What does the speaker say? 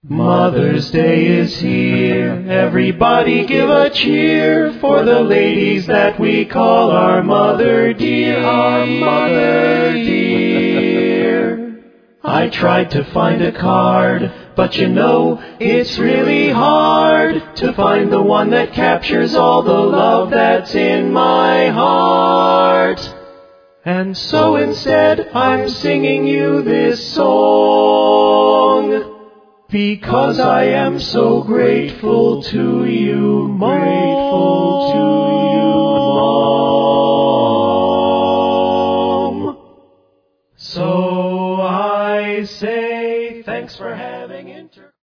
Mother's Day is here, everybody give a cheer for the ladies that we call our mother dear, our mother dear. I tried to find a card, but you know, it's really hard to find the one that captures all the love that's in my heart. And so instead, I'm singing you this song, because I am so grateful to you, grateful to you, Mom. So I say thanks for having